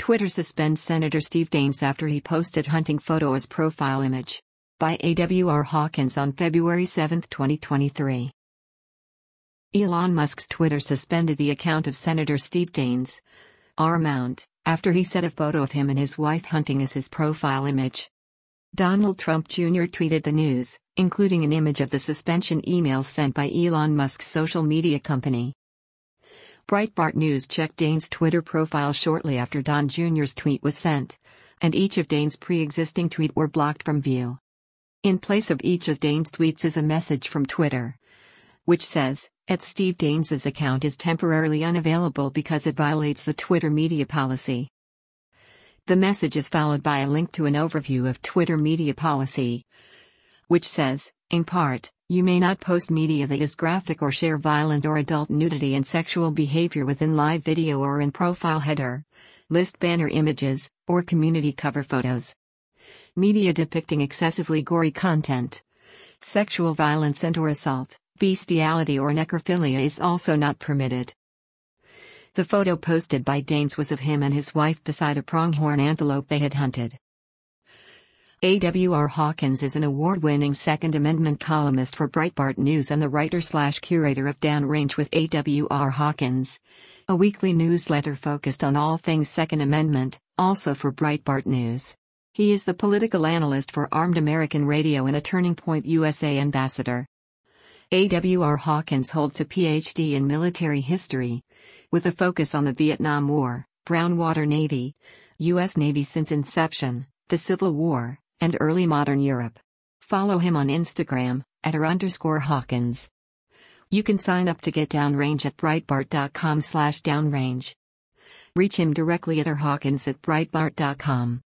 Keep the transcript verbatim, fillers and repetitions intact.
Twitter suspends Senator Steve Daines after he posted hunting photo as profile image. By A W R Hawkins on February seventh, twenty twenty-three. Elon Musk's Twitter suspended the account of Senator Steve Daines, R Mount, after he set a photo of him and his wife hunting as his profile image. Donald Trump Junior tweeted the news, including an image of the suspension email sent by Elon Musk's social media company. Breitbart News checked Daines' Twitter profile shortly after Don Junior's tweet was sent, and each of Daines' pre-existing tweets were blocked from view. In place of each of Daines' tweets is a message from Twitter, which says, at Steve Daines' account is temporarily unavailable because it violates the Twitter media policy. The message is followed by a link to an overview of Twitter media policy, which says, in part, you may not post media that is graphic or share violent or adult nudity and sexual behavior within live video or in profile header, list banner images, or community cover photos. Media depicting excessively gory content, sexual violence and or assault, bestiality or necrophilia is also not permitted. The photo posted by Daines was of him and his wife beside a pronghorn antelope they had hunted. A W R Hawkins is an award-winning Second Amendment columnist for Breitbart News and the writer-slash-curator of Downrange with A W R Hawkins, a weekly newsletter focused on all things Second Amendment, also for Breitbart News. He is the political analyst for Armed American Radio and a Turning Point U S A ambassador. A W R Hawkins holds a P H D in military history, with a focus on the Vietnam War, Brown Water Navy, U S Navy since inception, the Civil War, and early modern Europe. Follow him on Instagram, at r underscore Hawkins. You can sign up to get Downrange at breitbart dot com slash downrange. Reach him directly at r hawkins at breitbart dot com.